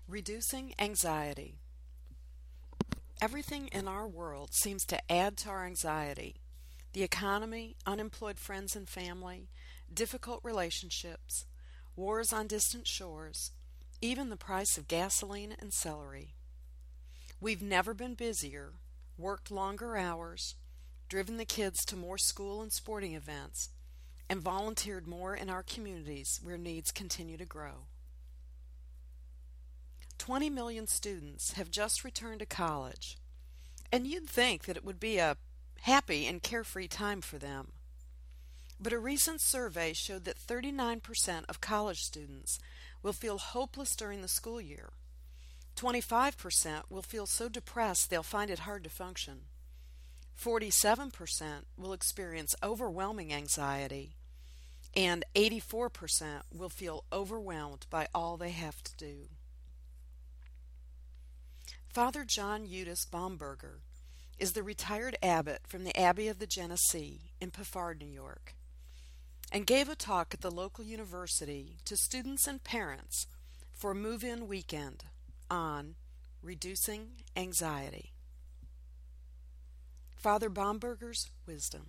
Reducing anxiety. Everything in our world seems to add to our anxiety. The economy, unemployed friends and family, difficult relationships, wars on distant shores, even the price of gasoline and celery. We've never been busier, worked longer hours, driven the kids to more school and sporting events, and volunteered more in our communities where needs continue to grow. 20 million students have just returned to college, and you'd think that it would be a happy and carefree time for them. But a recent survey showed that 39% of college students will feel hopeless during the school year. 25% will feel so depressed they'll find it hard to function. 47% will experience overwhelming anxiety, and 84% will feel overwhelmed by all they have to do. Father John Eudes Bomberger is the retired abbot from the Abbey of the Genesee in Peffard, New York, and gave a talk at the local university to students and parents for a move-in weekend on reducing anxiety. Father Bomberger's wisdom.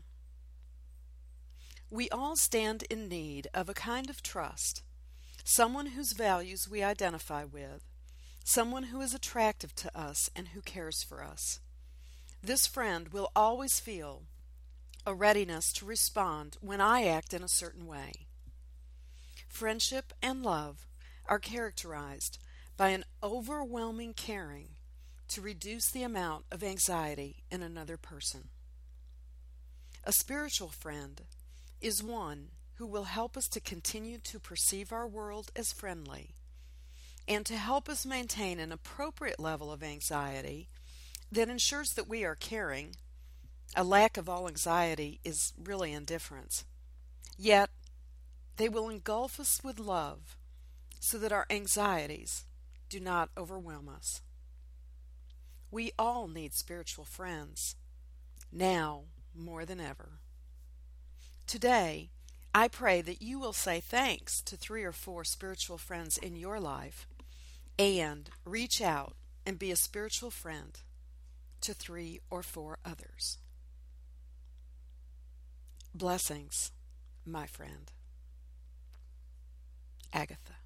We all stand in need of a kind of trust, someone whose values we identify with, someone who is attractive to us and who cares for us. This friend will always feel a readiness to respond when I act in a certain way. Friendship and love are characterized by an overwhelming caring to reduce the amount of anxiety in another person. A spiritual friend is one who will help us to continue to perceive our world as friendly and to help us maintain an appropriate level of anxiety that ensures that we are caring. A lack of all anxiety is really indifference. Yet, they will engulf us with love so that our anxieties do not overwhelm us. We all need spiritual friends, now more than ever. Today, I pray that you will say thanks to 3 or 4 spiritual friends in your life and reach out and be a spiritual friend to 3 or 4 others. Blessings, my friend. Agatha.